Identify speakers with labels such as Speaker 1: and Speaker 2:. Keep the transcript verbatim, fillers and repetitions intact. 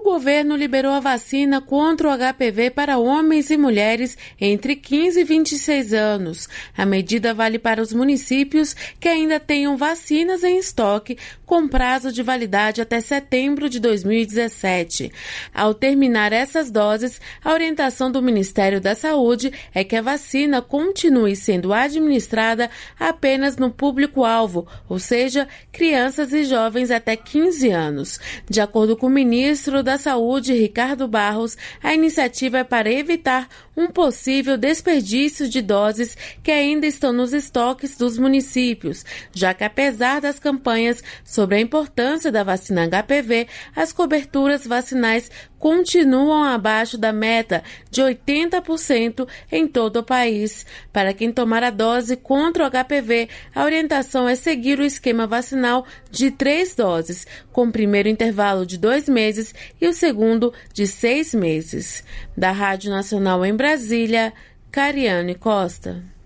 Speaker 1: O governo liberou a vacina contra o H P V para homens e mulheres entre quinze e vinte e seis anos. A medida vale para os municípios que ainda tenham vacinas em estoque com prazo de validade até setembro de dois mil e dezessete. Ao terminar essas doses, a orientação do Ministério da Saúde é que a vacina continue sendo administrada apenas no público-alvo, ou seja, crianças e jovens até quinze anos. De acordo com o ministro da Saúde, Ricardo Barros, a iniciativa é para evitar um possível desperdício de doses que ainda estão nos estoques dos municípios, já que apesar das campanhas sobre a importância da vacina H P V, as coberturas vacinais continuam abaixo da meta de oitenta por cento em todo o país. Para quem tomar a dose contra o H P V, a orientação é seguir o esquema vacinal de três doses, com o primeiro intervalo de dois meses e o segundo de seis meses. Da Rádio Nacional em Brasília, Cariane Costa.